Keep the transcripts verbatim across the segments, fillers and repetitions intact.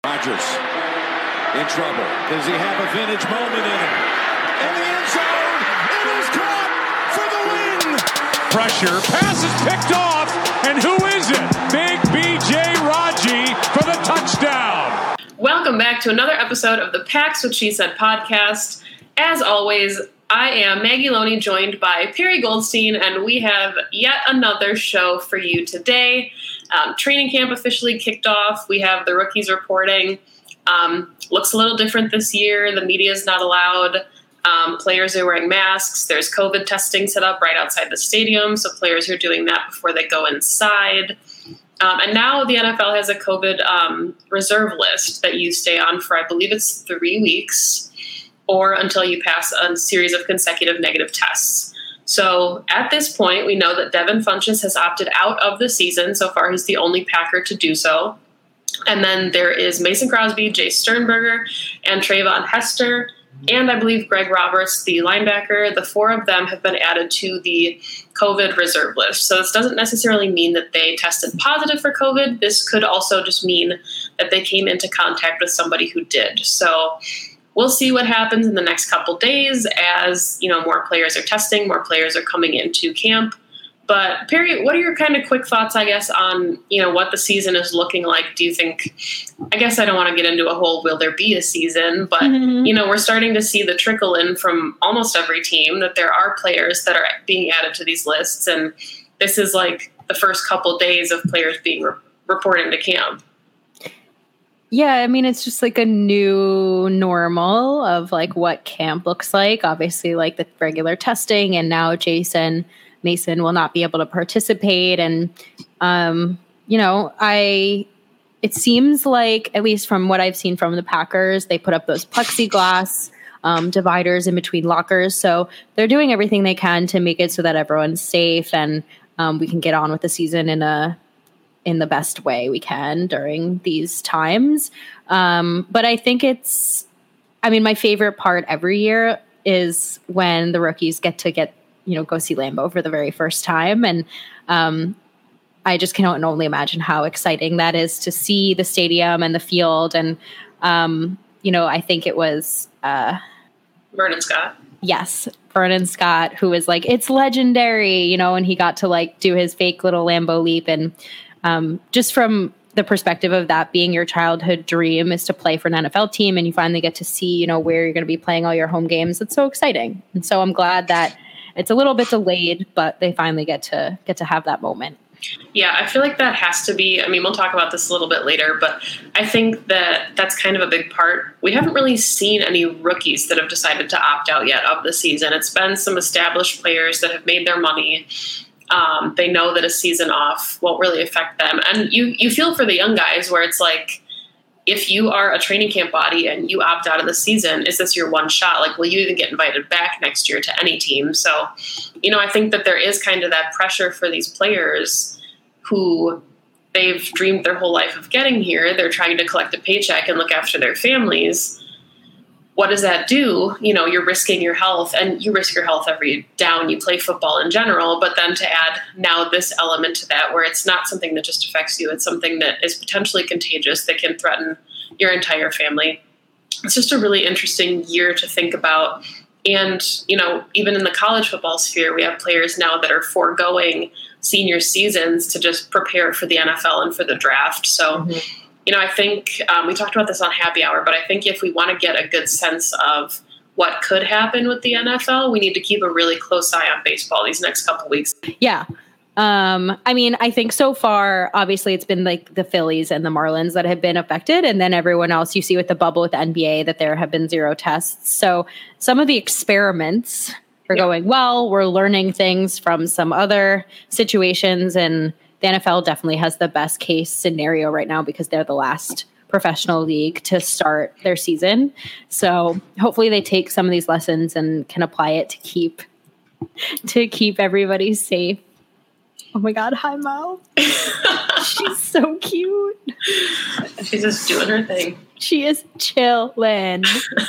Rodgers in trouble. Does he have a vintage moment in him? In the end zone, it is caught for the win. Pressure, pass is picked off, and who is it? Big B J Raji for the touchdown. Welcome back to another episode of the Pax What She Said podcast. As always, I am Maggie Loney, joined by Perry Goldstein, and we have yet another show for you today. Um, training camp officially kicked off. We have the rookies reporting. Um, looks a little different this year. The media is not allowed. Um, players are wearing masks. There's COVID testing set up right outside the stadium, so players are doing that before they go inside. Um, and now the N F L has a COVID um, reserve list that you stay on for, I believe it's three weeks, or until you pass a series of consecutive negative tests. So at this point, we know that Devin Funchess has opted out of the season. So far, he's the only Packer to do so. And then there is Mason Crosby, Jay Sternberger, and Trayvon Hester, and I believe Greg Roberts, the linebacker. The four of them have been added to the COVID reserve list. So this doesn't necessarily mean that they tested positive for COVID. This could also just mean that they came into contact with somebody who did. So we'll see what happens in the next couple days as, you know, more players are testing, more players are coming into camp. But Perry, what are your kind of quick thoughts, I guess, on, you know, what the season is looking like? Do you think, I guess I don't want to get into a whole will there be a season, but, mm-hmm. you know, we're starting to see the trickle in from almost every team that there are players that are being added to these lists. And this is like the first couple days of players being re- reporting to camp. Yeah, I mean, it's just like a new normal of like what camp looks like. Obviously, like the regular testing, and now Jason Mason will not be able to participate. And, um, you know, I, it seems like, at least from what I've seen from the Packers, they put up those plexiglass um, dividers in between lockers. So they're doing everything they can to make it so that everyone's safe and um, we can get on with the season in a, in the best way we can during these times. Um, but I think it's, I mean, my favorite part every year is when the rookies get to get, you know, go see Lambeau for the very first time. And um, I just cannot only imagine how exciting that is to see the stadium and the field. And, um, you know, I think it was uh, Vernon Scott. Yes. Vernon Scott, who was like, it's legendary, you know, and he got to like do his fake little Lambeau leap. And um, just from the perspective of that being your childhood dream is to play for an N F L team, and you finally get to see, you know, where you're going to be playing all your home games. It's so exciting. And so I'm glad that it's a little bit delayed, but they finally get to get to have that moment. Yeah, I feel like that has to be, I mean, we'll talk about this a little bit later, but I think that that's kind of a big part. We haven't really seen any rookies that have decided to opt out yet of the season. It's been some established players that have made their money. Um, they know that a season off won't really affect them. And you, you feel for the young guys where it's like, if you are a training camp body and you opt out of the season, is this your one shot? Like, will you even get invited back next year to any team? So, you know, I think that there is kind of that pressure for these players who they've dreamed their whole life of getting here. They're trying to collect a paycheck and look after their families. What does that do? You know, you're risking your health, and you risk your health every down you play football in general, but then to add now this element to that where it's not something that just affects you, it's something that is potentially contagious that can threaten your entire family. It's just a really interesting year to think about. And, you know, even in the college football sphere, we have players now that are foregoing senior seasons to just prepare for the N F L and for the draft. So, mm-hmm. You know, I think um, we talked about this on Happy Hour, but I think if we want to get a good sense of what could happen with the N F L, we need to keep a really close eye on baseball these next couple of weeks. Yeah. Um, I mean, I think so far, obviously, it's been like the Phillies and the Marlins that have been affected. And then everyone else you see with the bubble with the N B A that there have been zero tests. So some of the experiments are yeah. going well. We're learning things from some other situations, and the N F L definitely has the best case scenario right now because they're the last professional league to start their season. So hopefully they take some of these lessons and can apply it to keep to keep everybody safe. Oh my God, hi Mo. She's so cute. She's just doing her thing. She is chillin'.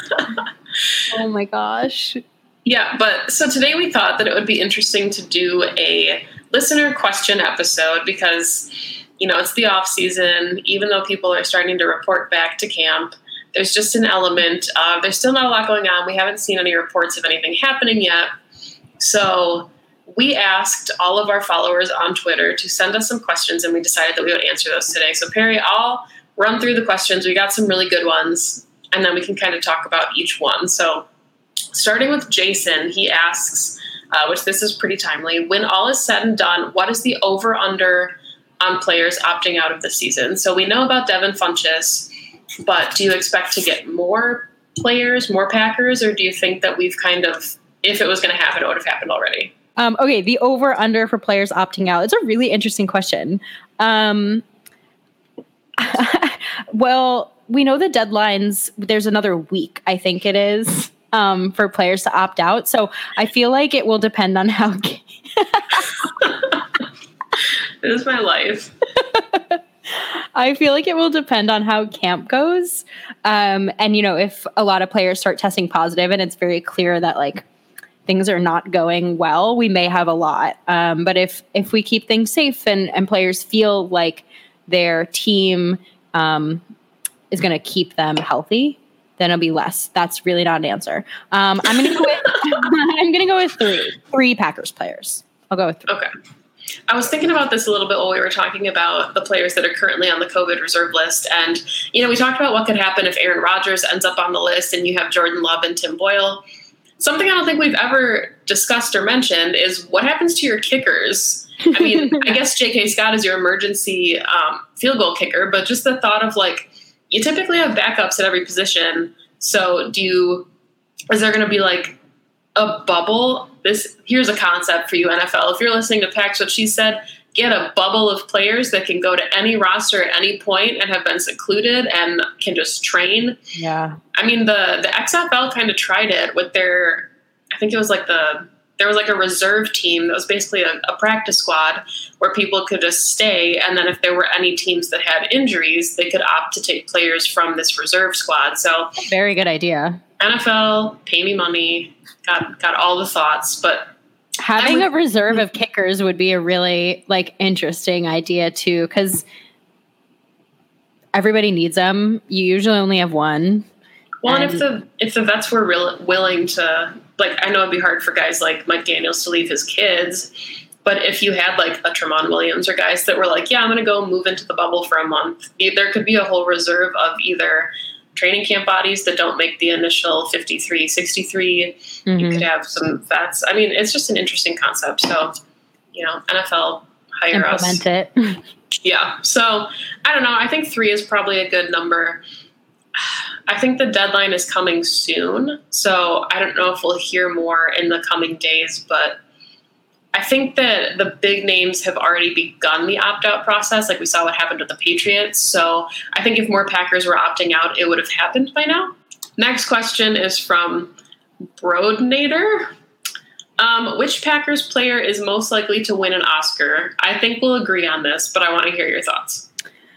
Oh my gosh. Yeah, but so today we thought that it would be interesting to do a listener question episode because you know, it's the off season. Even though people are starting to report back to camp, there's just an element of there's still not a lot going on. We haven't seen any reports of anything happening yet. So we asked all of our followers on Twitter to send us some questions, and we decided that we would answer those today. So Perry, I'll run through the questions. We got some really good ones, and then we can kind of talk about each one. So starting with Jason, he asks, uh, which this is pretty timely, when all is said and done, what is the over-under on players opting out of the season? So we know about Devin Funchess, but do you expect to get more players, more Packers, or do you think that we've kind of, if it was going to happen, it would have happened already? Um, okay, the over-under for players opting out. It's a really interesting question. Um, well, we know the deadlines, there's another week, I think it is, um, for players to opt out. So I feel like it will depend on how... It is my life. I feel like it will depend on how camp goes. Um, and, you know, if a lot of players start testing positive and it's very clear that, like, things are not going well, we may have a lot. Um, but if if we keep things safe and, and players feel like their team um, is going to keep them healthy, then it'll be less. That's really not an answer. Um, I'm going to go with I'm going to go with three, three Packers players. I'll go with three. Okay. I was thinking about this a little bit while we were talking about the players that are currently on the COVID reserve list. And, you know, we talked about what could happen if Aaron Rodgers ends up on the list and you have Jordan Love and Tim Boyle. Something I don't think we've ever discussed or mentioned is what happens to your kickers. I mean, I guess J K. Scott is your emergency um, field goal kicker, but just the thought of, like, you typically have backups at every position. So do you, is there going to be like a bubble? This, here's a concept for you, N F L. If you're listening to Pax, what she said, get a bubble of players that can go to any roster at any point and have been secluded and can just train. Yeah. I mean, the, the X F L kind of tried it with their, I think it was like the, there was like a reserve team that was basically a, a practice squad where people could just stay. And then if there were any teams that had injuries, they could opt to take players from this reserve squad. So very good idea. N F L, pay me money, got, got all the thoughts, but having a reserve of kickers would be a really, like, interesting idea too, because everybody needs them. You usually only have one. Well, and, and if the if the vets were real, willing to, like, I know it'd be hard for guys like Mike Daniels to leave his kids, but if you had like a Tramon Williams or guys that were like, yeah, I'm going to go move into the bubble for a month, there could be a whole reserve of either training camp bodies that don't make the initial fifty-three, sixty-three. Mm-hmm. You could have some vets. I mean, it's just an interesting concept. So, you know, N F L, hire Implement us. Implement it. Yeah. So, I don't know. I think three is probably a good number. I think the deadline is coming soon. So, I don't know if we'll hear more in the coming days, but I think that the big names have already begun the opt-out process, like we saw what happened with the Patriots. So I think if more Packers were opting out, it would have happened by now. Next question is from Brodnader. Um, which Packers player is most likely to win an Oscar? I think we'll agree on this, but I want to hear your thoughts.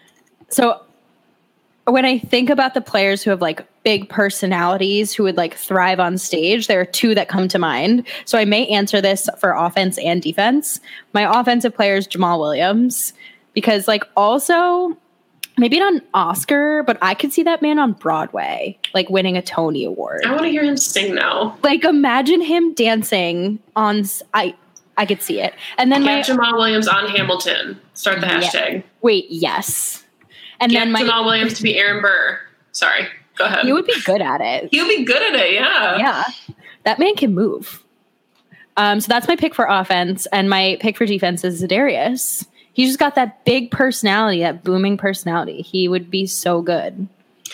So when I think about the players who have, like, big personalities who would, like, thrive on stage, there are two that come to mind. So I may answer this for offense and defense. My offensive player is Jamal Williams, because, like, also maybe not an Oscar, but I could see that man on Broadway, like, winning a Tony Award. I want to hear him sing now. Like, imagine him dancing on, I I could see it. And then Get my Jamal Williams on Hamilton. Start the hashtag. Yeah. Wait, yes. And Get then my, Jamal Williams to be Aaron Burr. Sorry, go ahead. He would be good at it. He would be good at it, yeah. Yeah. That man can move. Um, so that's my pick for offense. And my pick for defense is Za'Darius. He's just got that big personality, that booming personality. He would be so good.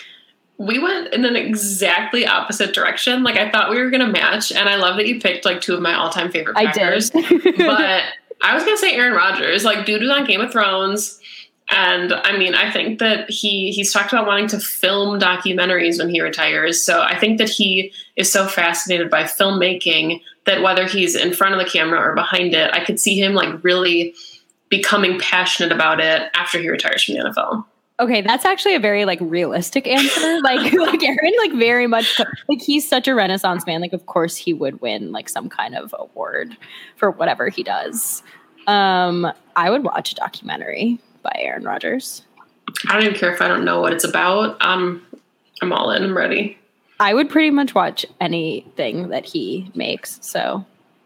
We went in an exactly opposite direction. Like, I thought we were going to match. And I love that you picked, like, two of my all-time favorite Packers. I did. But I was going to say Aaron Rodgers. Like, dude was on Game of Thrones. And I mean, I think that he he's talked about wanting to film documentaries when he retires. So I think that he is so fascinated by filmmaking that whether he's in front of the camera or behind it, I could see him, like, really becoming passionate about it after he retires from the N F L. Okay, that's actually a very, like, realistic answer. Like, like Aaron, like, very much, like, he's such a Renaissance man. Like, of course he would win, like, some kind of award for whatever he does. Um, I would watch a documentary by Aaron Rodgers. I don't even care if I don't know what it's about. Um, I'm all in. I'm ready. I would pretty much watch anything that he makes. So,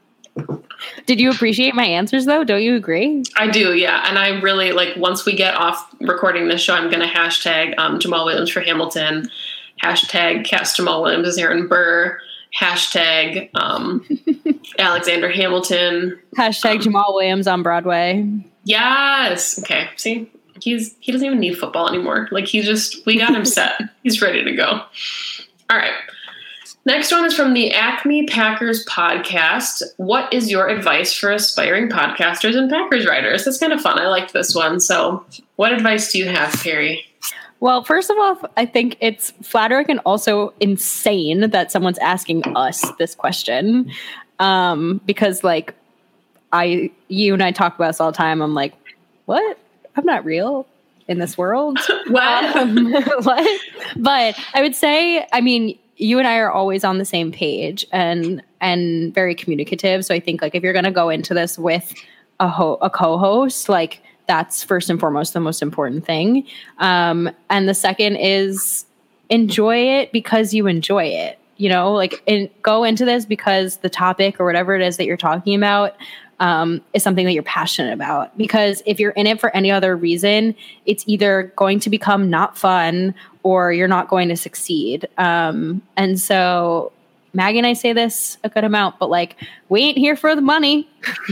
did you appreciate my answers though? Don't you agree? I do, yeah. And I really like. Once we get off recording this show, I'm going to hashtag um, Jamal Williams for Hamilton, hashtag cast Jamal Williams as Aaron Burr, hashtag um, Alexander Hamilton, hashtag um, Jamal Williams on Broadway. Yes. Okay. See, he's he doesn't even need football anymore. Like he just we got him set. He's ready to go. All right. Next one is from the Acme Packers podcast. What is your advice for aspiring podcasters and Packers writers? That's kind of fun. I liked this one. So what advice do you have, Perry? Well, first of all, I think it's flattering and also insane that someone's asking us this question. Um, because like I, you and I talk about this all the time. I'm like, what? I'm not real in this world. What? Um, what? But I would say, I mean, you and I are always on the same page and and very communicative. So I think like if you're going to go into this with a ho- a co-host, like that's first and foremost the most important thing. Um, and the second is enjoy it because you enjoy it. You know, like in, go into this because the topic or whatever it is that you're talking about Um, is something that you're passionate about. Because if you're in it for any other reason, it's either going to become not fun or you're not going to succeed. Um, and so Maggie and I say this a good amount, but like, we ain't here for the money.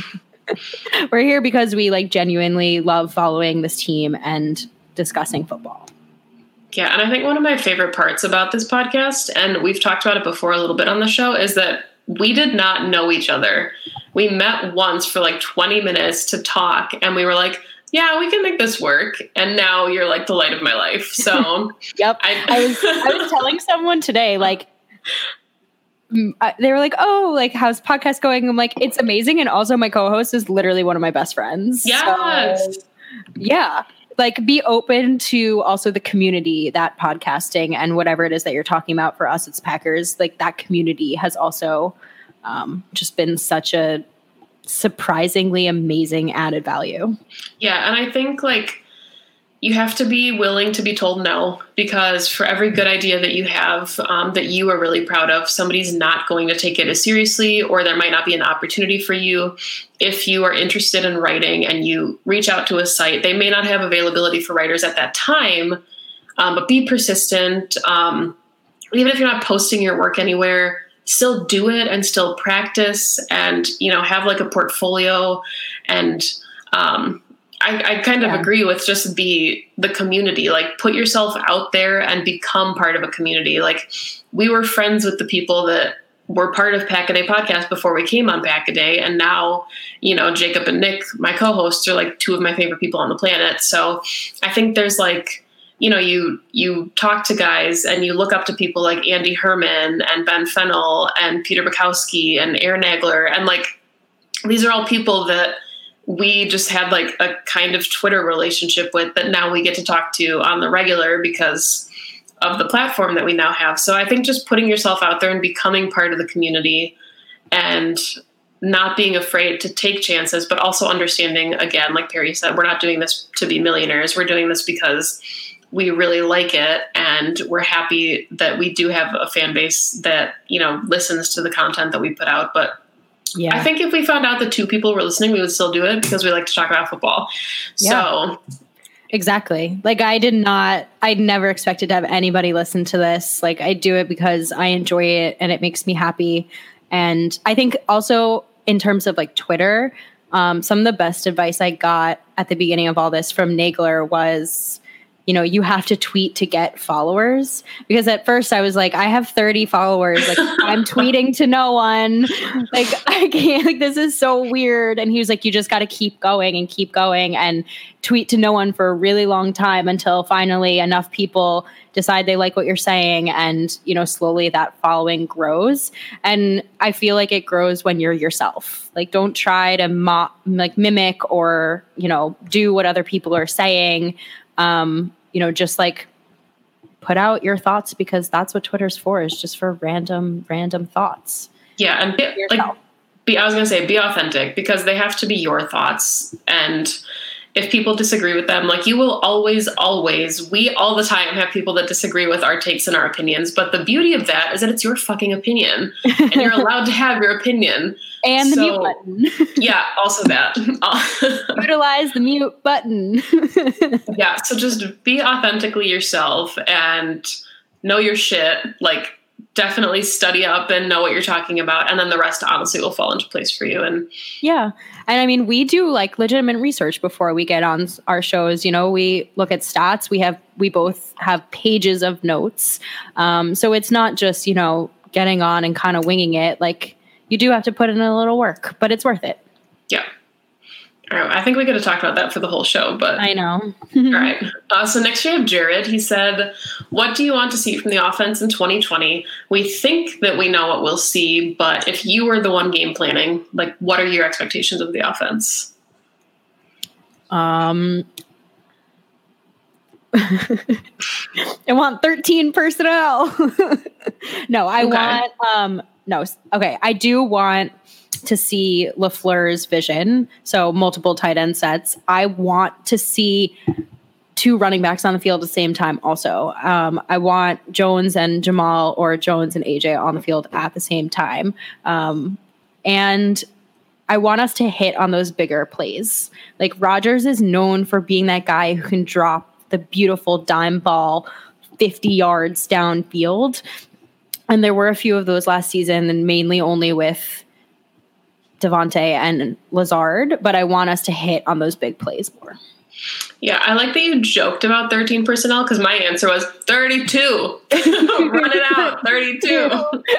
We're here because we like genuinely love following this team and discussing football. Yeah. And I think one of my favorite parts about this podcast, and we've talked about it before a little bit on the show, is that we did not know each other. We met once for like twenty minutes to talk and we were like, yeah, we can make this work. And now you're like the light of my life. So yep. I, I was I was telling someone today, like, they were like, oh, like, how's podcast going? I'm like, it's amazing. And also my co-host is literally one of my best friends. Yes. So, yeah. Like be open to also the community that podcasting and whatever it is that you're talking about. For us, it's Packers. Like that community has also um, just been such a surprisingly amazing added value. Yeah. And I think like you have to be willing to be told no, because for every good idea that you have um, that you are really proud of, somebody's not going to take it as seriously, or there might not be an opportunity for you. If you are interested in writing and you reach out to a site, they may not have availability for writers at that time, um, but be persistent. Um, even if you're not posting your work anywhere, still do it and still practice and, you know, have like a portfolio. And um, I, I kind of yeah. agree with just the, the community, like put yourself out there and become part of a community. Like we were friends with the people that were part of Pack-A-Day podcast before we came on Pack-A-Day. And now, you know, Jacob and Nick, my co-hosts, are like two of my favorite people on the planet. So I think there's like, you know, you, you talk to guys and you look up to people like Andy Herman and Ben Fennell and Peter Bukowski and Aaron Nagler. And like, these are all people that we just had like a kind of Twitter relationship with that now we get to talk to on the regular because of the platform that we now have. So I think just putting yourself out there and becoming part of the community and not being afraid to take chances, but also understanding, again, like Perry said, we're not doing this to be millionaires. We're doing this because we really like it. And we're happy that we do have a fan base that, you know, listens to the content that we put out. But yeah, I think if we found out that two people were listening, we would still do it because we like to talk about football. Yeah. So exactly. Like I did not, I never expected to have anybody listen to this. Like I do it because I enjoy it and it makes me happy. And I think also in terms of like Twitter, um, some of the best advice I got at the beginning of all this from Nagler was, you know, you have to tweet to get followers. Because at first I was like, I have thirty followers. Like I'm tweeting to no one. Like I can't, like this is so weird. And he was like, you just got to keep going and keep going and tweet to no one for a really long time until finally enough people decide they like what you're saying. And, you know, slowly that following grows. And I feel like it grows when you're yourself. Like don't try to mo- like mimic or, you know, do what other people are saying. Um, you know, just like put out your thoughts because that's what Twitter's for, is just for random, random thoughts. Yeah. And be, like, be, I was going to say, be authentic because they have to be your thoughts. And if people disagree with them, like you will always, always, we all the time have people that disagree with our takes and our opinions. But the beauty of that is that it's your fucking opinion and you're allowed to have your opinion. And the so, mute button. Yeah, also that. Utilize the mute button. Yeah, so just be authentically yourself and know your shit. Like, definitely study up and know what you're talking about. And then the rest honestly will fall into place for you. And yeah. And I mean, we do like legitimate research before we get on our shows. You know, we look at stats. We have, we both have pages of notes. Um, so it's not just, you know, getting on and kind of winging it. Like, you do have to put in a little work, but it's worth it. Yeah. All right. I think we could have talked about that for the whole show, but I know. All right. Uh, so next we have Jared. He said, what do you want to see from the offense in twenty twenty? We think that we know what we'll see, but if you were the one game planning, like what are your expectations of the offense? Um, I want thirteen personnel. No, I Okay. want, um, no, okay. I do want to see LaFleur's vision. So multiple tight end sets. I want to see two running backs on the field at the same time. Also, um, I want Jones and Jamal or Jones and A J on the field at the same time. Um, and I want us to hit on those bigger plays. Like Rodgers is known for being that guy who can drop the beautiful dime ball fifty yards downfield. And there were a few of those last season, and mainly only with Devontae and Lazard, but I want us to hit on those big plays more. Yeah, I like that you joked about thirteen personnel because my answer was thirty-two. Run it out, thirty-two.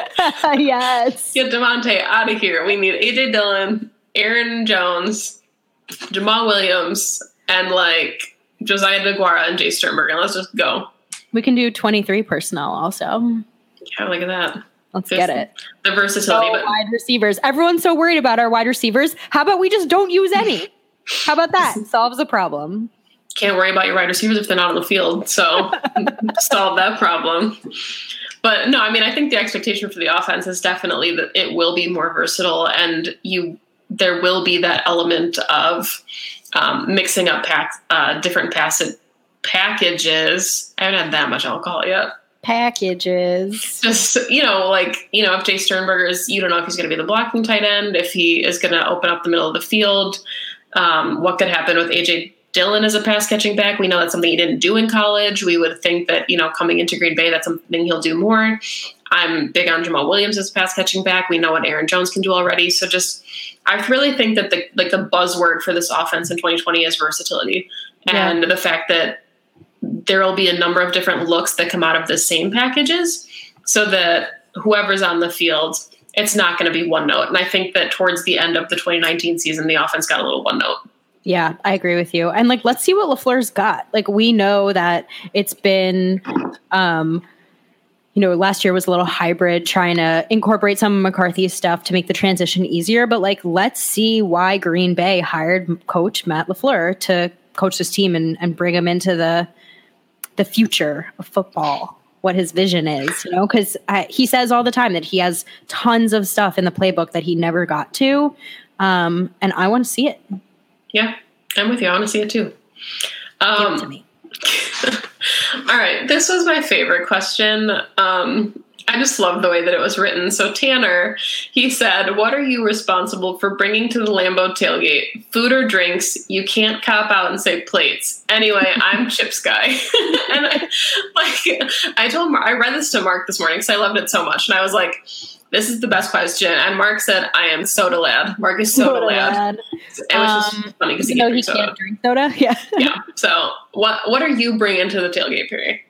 Yes. Get Devontae out of here. We need A J Dillon, Aaron Jones, Jamal Williams, and like Josiah DeGuara and Jay Sternberger. Let's just go. We can do twenty-three personnel also. Yeah, look at that. Let's Just get it. The versatility. So but wide receivers. Everyone's so worried about our wide receivers. How about we just don't use any? How about that? Solves the problem. Can't worry about your wide receivers if they're not on the field. So solve that problem. But no, I mean, I think the expectation for the offense is definitely that it will be more versatile, and you there will be that element of um, mixing up pack, uh, different pass- packages. I haven't had that much alcohol yet. Packages. Just, you know, like, you know, if Jay Sternberger is, you don't know if he's going to be the blocking tight end, if he is going to open up the middle of the field, um, what could happen with A J Dillon as a pass catching back. We know that's something he didn't do in college. We would think that, you know, coming into Green Bay, that's something he'll do more. I'm big on Jamal Williams as a pass catching back. We know what Aaron Jones can do already. So just, I really think that the, like the buzzword for this offense in twenty twenty is versatility. Yeah. And the fact that there will be a number of different looks that come out of the same packages so that whoever's on the field, it's not going to be one note. And I think that towards the end of the twenty nineteen season, the offense got a little one note. Yeah, I agree with you. And like, let's see what LaFleur's got. Like, we know that it's been, um, you know, last year was a little hybrid, trying to incorporate some of McCarthy's stuff to make the transition easier. But like, let's see why Green Bay hired coach Matt LaFleur to coach this team and, and bring him into the, the future of football, what his vision is, you know, because he says all the time that he has tons of stuff in the playbook that he never got to. Um, and I want to see it. Yeah, I'm with you. I want to see it too. Um, Give it to me. All right. This was my favorite question. Um, I just love the way that it was written. So Tanner, he said, what are you responsible for bringing to the Lambeau tailgate? Food or drinks? You can't cop out and say plates. Anyway, I'm Chips guy. And I, like, I told Mark, I read this to Mark this morning because I loved it so much. And I was like, this is the best question. And Mark said, I am soda lad. Mark is soda, soda lad. lad. It was just um, funny because he, he soda. can't drink soda. Yeah. Yeah. So what, what are you bringing to the tailgate, Perry?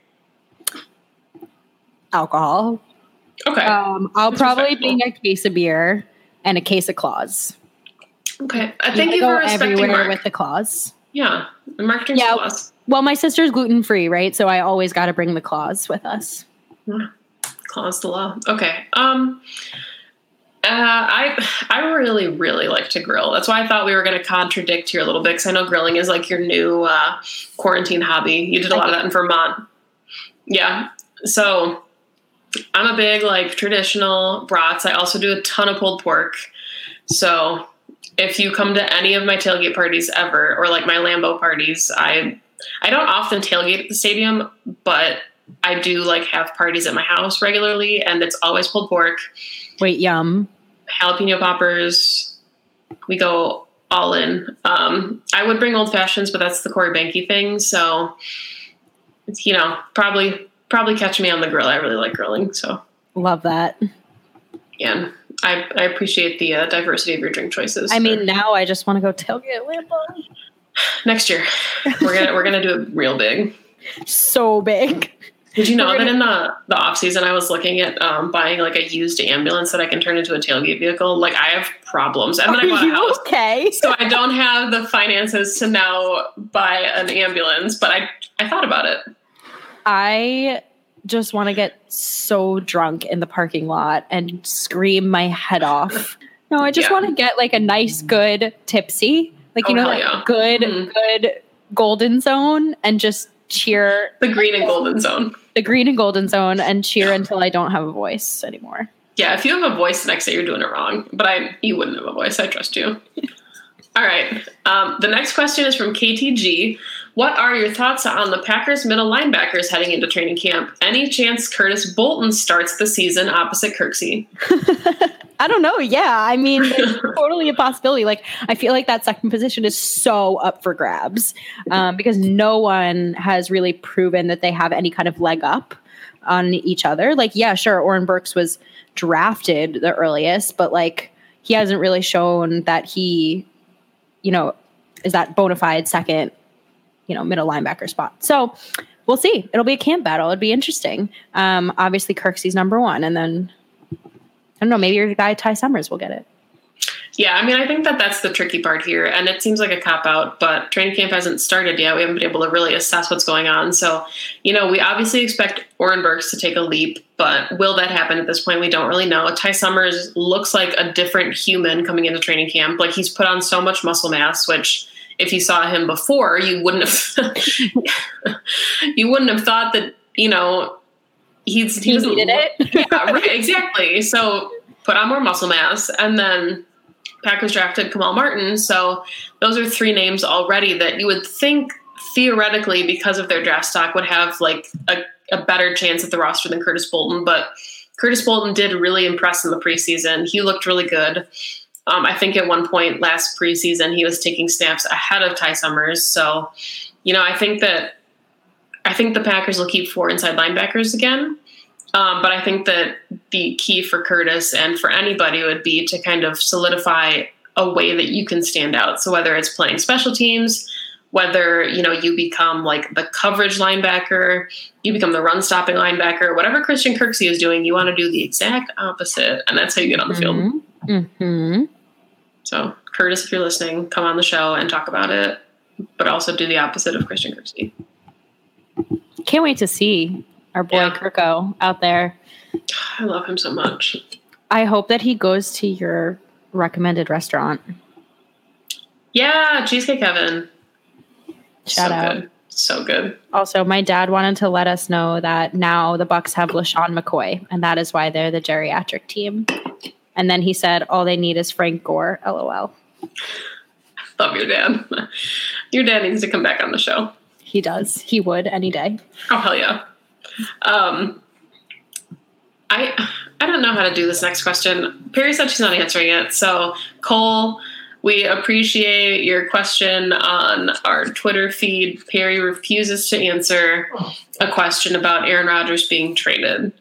Alcohol. Okay. Um, I'll probably bring a case of beer and a case of Claws. Okay. I thank you, you for respecting everywhere Mark. with the Claws. Yeah. The Mark drinks yeah. Claws. Well, my sister's gluten free, right? So I always got to bring the Claws with us. Yeah. Claws the law. Okay. Um. Uh, I I really really like to grill. That's why I thought we were going to contradict here a little bit because I know grilling is like your new uh, quarantine hobby. You did a lot of that in Vermont. Yeah. So I'm a big like traditional brats. I also do a ton of pulled pork. So if you come to any of my tailgate parties ever, or like my Lambeau parties, I I don't often tailgate at the stadium, but I do like have parties at my house regularly, and it's always pulled pork. Wait, yum. Jalapeno poppers. We go all in. Um, I would bring old fashions, but that's the Corey Banky thing. So, it's, you know, probably probably catch me on the grill. I really like grilling. So love that. Yeah, I, I appreciate the uh, diversity of your drink choices. I mean, now I just want to go tailgate Lambeau. Next year, we're gonna we're gonna do it real big. So big. Did you know We're that gonna- in the, the off season I was looking at um, buying like a used ambulance that I can turn into a tailgate vehicle? Like I have problems. I'm gonna Are buy a you house, okay? so I don't have the finances to now buy an ambulance. But I I thought about it. I just want to get so drunk in the parking lot and scream my head off. No, I just Yeah. want to get like a nice, good tipsy, like you Oh, know, hell that yeah. good, Mhm. good golden zone, and just cheer The green and golden zone. the green and golden zone and cheer until I don't have a voice anymore. Yeah, if you have a voice next day, you're doing it wrong. But I, you wouldn't have a voice. I trust you. All right. Um, the next question is from K T G. What are your thoughts on the Packers middle linebackers heading into training camp? Any chance Curtis Bolton starts the season opposite Kirksey? I don't know. Yeah, I mean, it's totally a possibility. Like, I feel like that second position is so up for grabs um, because no one has really proven that they have any kind of leg up on each other. Like, yeah, sure, Oren Burks was drafted the earliest, but like, he hasn't really shown that he, you know, is that bona fide second, you know, middle linebacker spot. So we'll see. It'll be a camp battle. It'd be interesting. Um, obviously, Kirksey's number one, and then. I don't know, maybe your guy Ty Summers will get it. Yeah, I mean, I think that that's the tricky part here, and it seems like a cop-out, but training camp hasn't started yet. We haven't been able to really assess what's going on. So, you know, we obviously expect Oren Burks to take a leap, but will that happen at this point? We don't really know. Ty Summers looks like a different human coming into training camp. Like, he's put on so much muscle mass, which if you saw him before, you wouldn't have you wouldn't have thought that, you know, He's, he, He doesn't needed look- it. Yeah, right, exactly. So put on more muscle mass, and then Packers drafted Kamal Martin. So those are three names already that you would think theoretically, because of their draft stock, would have like a, a better chance at the roster than Curtis Bolton. But Curtis Bolton did really impress in the preseason. He looked really good. Um, I think at one point last preseason, he was taking snaps ahead of Ty Summers. So, you know, I think that I think the Packers will keep four inside linebackers again. Um, but I think that the key for Curtis and for anybody would be to kind of solidify a way that you can stand out. So whether it's playing special teams, whether, you know, you become like the coverage linebacker, you become the run stopping linebacker, whatever Christian Kirksey is doing, you want to do the exact opposite. And that's how you get on the field. Mm-hmm. So Curtis, if you're listening, come on the show and talk about it, but also do the opposite of Christian Kirksey. Can't wait to see our boy Yeah. Kirko out there. I love him so much. I hope that he goes to your recommended restaurant. Yeah, Cheesecake Heaven. Shout so out. Good. So good. Also, my dad wanted to let us know that now the Bucks have LaShawn McCoy, and that is why they're the geriatric team. And then he said, all they need is Frank Gore, LOL. Love your dad. Your dad needs to come back on the show. He does. He would any day. Oh, hell yeah. Um, I I don't know how to do this next question. Perry said she's not answering it. So, Cole, we appreciate your question on our Twitter feed. Perry refuses to answer a question about Aaron Rodgers being traded.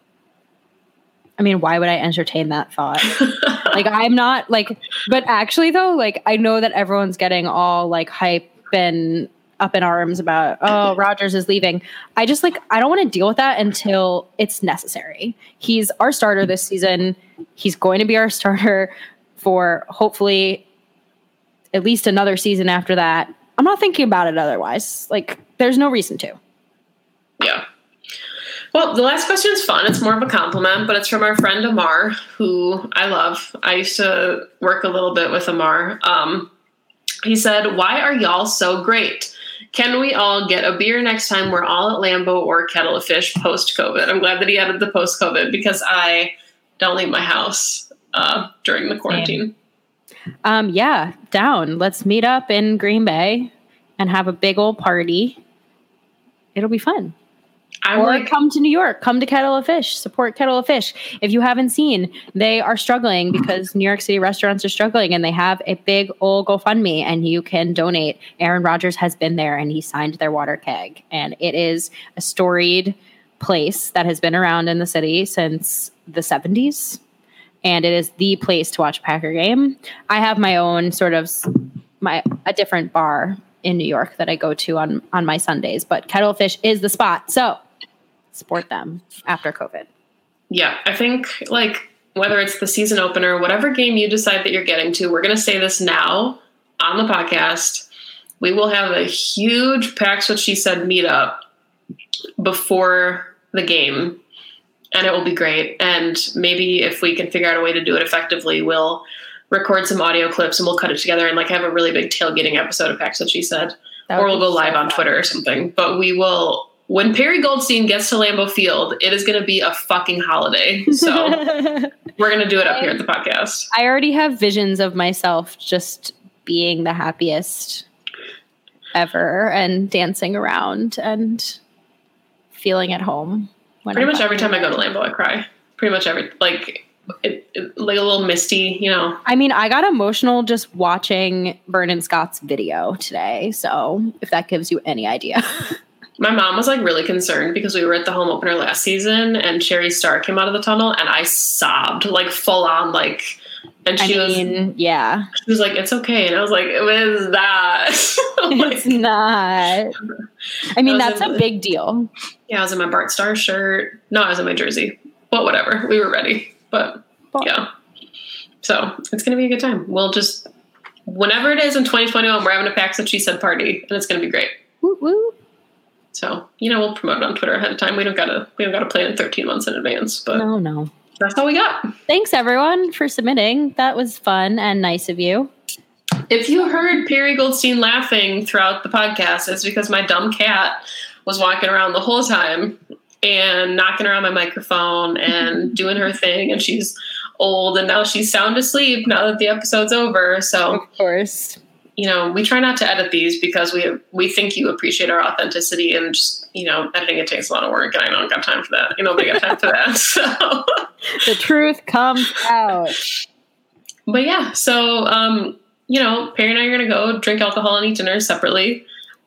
I mean, why would I entertain that thought? Like, I'm not like, but actually though, like, I know that everyone's getting all like hype and up in arms about, oh, Rodgers is leaving. I just like, I don't want to deal with that until it's necessary. He's our starter this season. He's going to be our starter for hopefully at least another season after that. I'm not thinking about it otherwise. Like, there's no reason to. Yeah. Well, the last question is fun. It's more of a compliment, but it's from our friend Amar, who I love. I used to work a little bit with Amar. Um, he said, why are y'all so great? Can we all get a beer next time we're all at Lambeau or Kettle of Fish post-COVID? I'm glad that he added the post-COVID because I don't leave my house uh, during the quarantine. Um, yeah, down. Let's meet up in Green Bay and have a big old party. It'll be fun. I'm or like, come to New York. Come to Kettle of Fish. Support Kettle of Fish. If you haven't seen, they are struggling because New York City restaurants are struggling, and they have a big old GoFundMe, and you can donate. Aaron Rodgers has been there, and he signed their water keg. And it is a storied place that has been around in the city since the seventies. And it is the place to watch a Packer game. I have my own sort of my a different bar in New York that I go to on, on my Sundays, but Kettle of Fish is the spot. So support them after COVID. Yeah, I think like whether it's the season opener, whatever game you decide that you're getting to, we're going to say this now on the podcast. We will have a huge Packs What She Said meetup before the game, and it will be great. And maybe if we can figure out a way to do it effectively, we'll record some audio clips and we'll cut it together and like have a really big tailgating episode of Packs What She Said. Or we'll go live so on Twitter or something. But we will, when Perry Goldstein gets to Lambeau Field, it is going to be a fucking holiday. So we're going to do it up here at the podcast. I already have visions of myself just being the happiest ever and dancing around and feeling at home. Pretty much every time I go to Lambeau, I cry. Pretty much every, like, it, it, like a little misty, you know. I mean, I got emotional just watching Vernon Scott's video today. So if that gives you any idea. My mom was like really concerned because we were at the home opener last season and Cherry Starr came out of the tunnel and I sobbed like full on, like, and she I mean, was, yeah, she was like, it's okay. And I was like, it was that. like, it's not. I mean, I that's a the, big deal. Yeah. I was in my Bart Starr shirt. No, I was in my jersey, but whatever. We were ready. But yeah, so it's going to be a good time. We'll just, whenever it is in twenty twenty-one, we're having a Packs What She Said party and it's going to be great. Woo woo. So, you know, we'll promote it on Twitter ahead of time. We don't got to, we don't got to plan thirteen months in advance, but no, no, that's all we got. Thanks everyone for submitting. That was fun and nice of you. If you heard Perry Goldstein laughing throughout the podcast, it's because my dumb cat was walking around the whole time and knocking around my microphone and doing her thing. And she's old and now she's sound asleep now that the episode's over. So, of course, you know, we try not to edit these because we we think you appreciate our authenticity, and just, you know, editing it takes a lot of work and I don't got time for that. You know, they got time for that. So the truth comes out. But yeah, so, um, you know, Perry and I are going to go drink alcohol and eat dinner separately.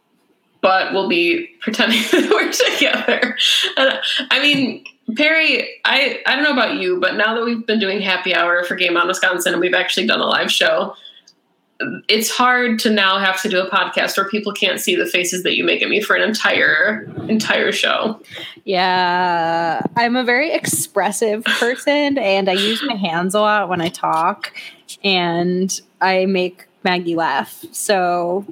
But we'll be pretending that we're together. And, I mean, Perry, I, I don't know about you, but now that we've been doing happy hour for Game On Wisconsin and we've actually done a live show, it's hard to now have to do a podcast where people can't see the faces that you make at me for an entire, entire show. Yeah, I'm a very expressive person and I use my hands a lot when I talk and I make Maggie laugh. So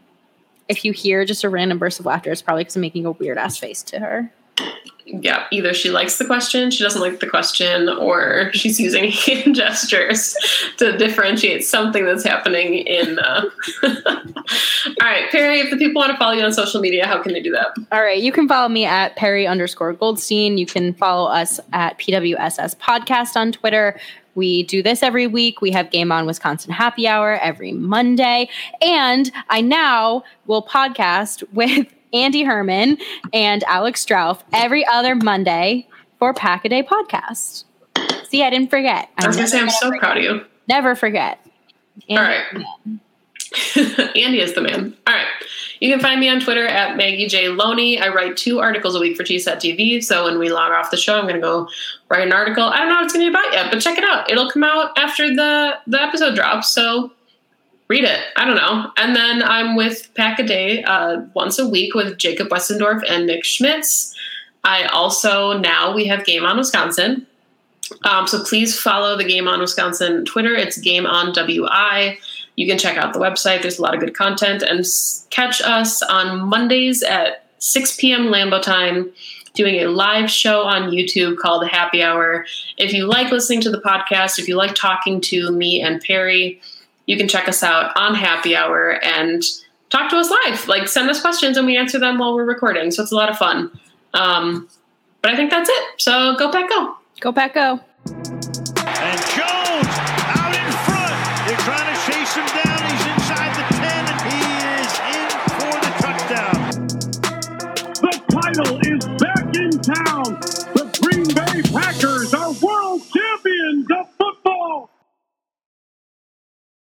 if you hear just a random burst of laughter, it's probably because I'm making a weird ass face to her. Yeah, either she likes the question, she doesn't like the question, or she's using hand gestures to differentiate something that's happening in. Uh... All right, Perry, if the people want to follow you on social media, how can they do that? All right, you can follow me at Perry underscore Goldstein. You can follow us at P W S S Podcast on Twitter. We do this every week. We have Game On Wisconsin Happy Hour every Monday. And I now will podcast with Andy Herman and Alex Strauff every other Monday for Pack a Day Podcast. See, I didn't forget. I was going to say, I'm so forget. proud of you. Never forget. Andy All right. Andy is the man. All right. You can find me on Twitter at Maggie J. Loney. I write two articles a week for G S A T T V. So when we log off the show, I'm going to go write an article. I don't know what it's going to be about yet, but check it out. It'll come out after the, the episode drops. So read it. I don't know. And then I'm with Pack a Day uh, once a week with Jacob Westendorf and Nick Schmitz. I also, now we have Game On Wisconsin. Um, so please follow the Game On Wisconsin Twitter. It's Game On W I. You can check out the website. There's a lot of good content. And catch us on Mondays at six p.m. Lambeau time, doing a live show on YouTube called Happy Hour. If you like listening to the podcast, if you like talking to me and Perry, you can check us out on Happy Hour and talk to us live. Like, send us questions and we answer them while we're recording. So it's a lot of fun. Um, but I think that's it. So go Pack Go. Go Pack Go. And Joe